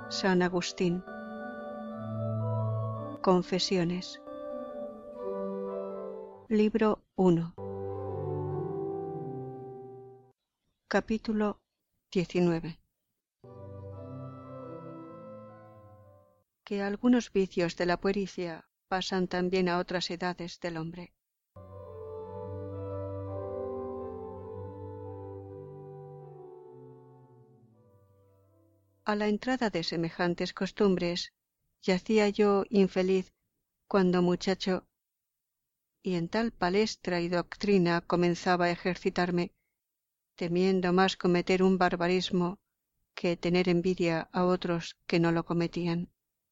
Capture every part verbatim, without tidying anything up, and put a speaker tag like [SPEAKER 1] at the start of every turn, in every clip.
[SPEAKER 1] San Agustín. Confesiones. Libro uno. Capítulo diecinueve. Que algunos vicios de la puericia pasan también a otras edades del hombre. A la entrada de semejantes costumbres yacía yo infeliz cuando muchacho, y en tal palestra y doctrina comenzaba a ejercitarme, temiendo más cometer un barbarismo que tener envidia a otros que no lo cometían.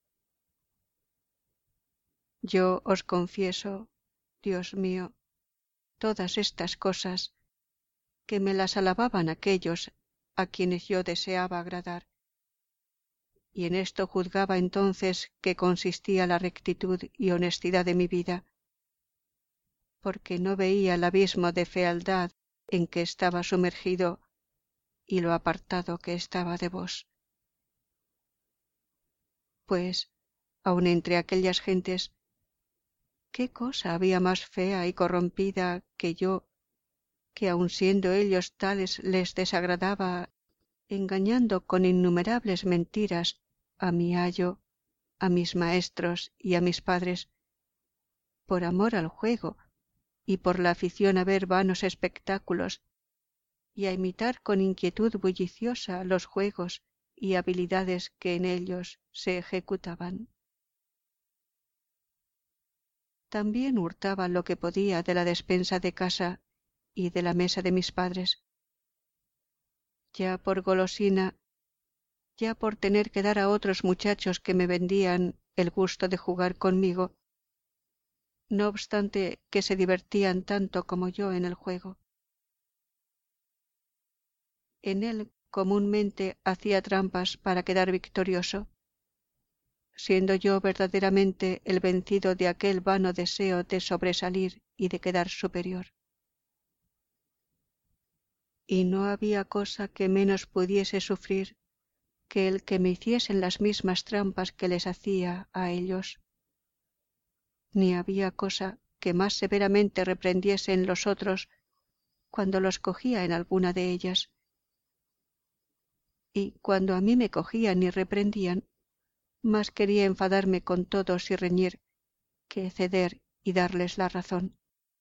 [SPEAKER 1] Yo os confieso, Dios mío, todas estas cosas, que me las alababan aquellos a quienes yo deseaba agradar, y en esto juzgaba entonces que consistía la rectitud y honestidad de mi vida, porque no veía el abismo de fealdad en que estaba sumergido y lo apartado que estaba de vos. Pues, aun entre aquellas gentes, ¿qué cosa había más fea y corrompida que yo, que aun siendo ellos tales les desagradaba, engañando con innumerables mentiras a mi ayo, a mis maestros y a mis padres, por amor al juego y por la afición a ver vanos espectáculos y a imitar con inquietud bulliciosa los juegos y habilidades que en ellos se ejecutaban? También hurtaba lo que podía de la despensa de casa y de la mesa de mis padres, ya por golosina, ya por tener que dar a otros muchachos que me vendían el gusto de jugar conmigo, no obstante que se divertían tanto como yo en el juego. En él comúnmente hacía trampas para quedar victorioso, siendo yo verdaderamente el vencido de aquel vano deseo de sobresalir y de quedar superior. Y no había cosa que menos pudiese sufrir que el que me hiciesen las mismas trampas que les hacía a ellos, ni había cosa que más severamente reprendiese en los otros cuando los cogía en alguna de ellas, y cuando a mí me cogían y reprendían, más quería enfadarme con todos y reñir que ceder y darles la razón.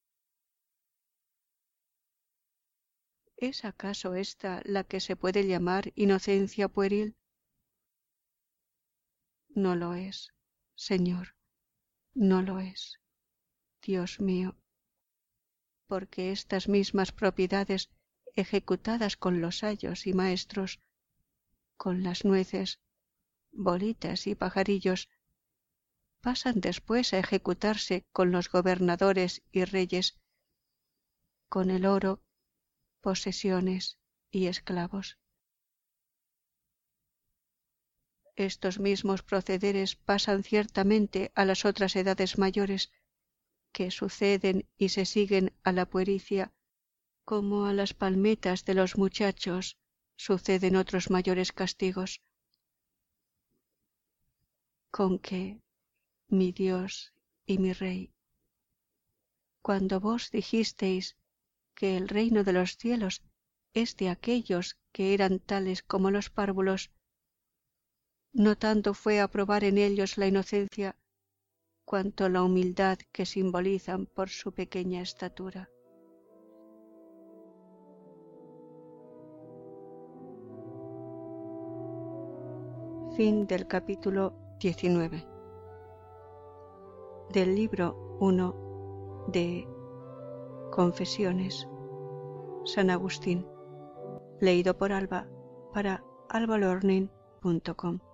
[SPEAKER 1] ¿Es acaso esta la que se puede llamar inocencia pueril? No lo es, Señor, no lo es, Dios mío, porque estas mismas propiedades ejecutadas con los ayos y maestros, con las nueces, bolitas y pajarillos, pasan después a ejecutarse con los gobernadores y reyes, con el oro, posesiones y esclavos. Estos mismos procederes pasan ciertamente a las otras edades mayores, que suceden y se siguen a la puericia, como a las palmetas de los muchachos suceden otros mayores castigos. Con que, mi Dios y mi Rey, cuando vos dijisteis que el reino de los cielos es de aquellos que eran tales como los párvulos, no tanto fue a probar en ellos la inocencia, cuanto la humildad que simbolizan por su pequeña estatura. Fin del capítulo diecinueve. Del libro uno de Confesiones, San Agustín, leído por Alba para alba learning punto com.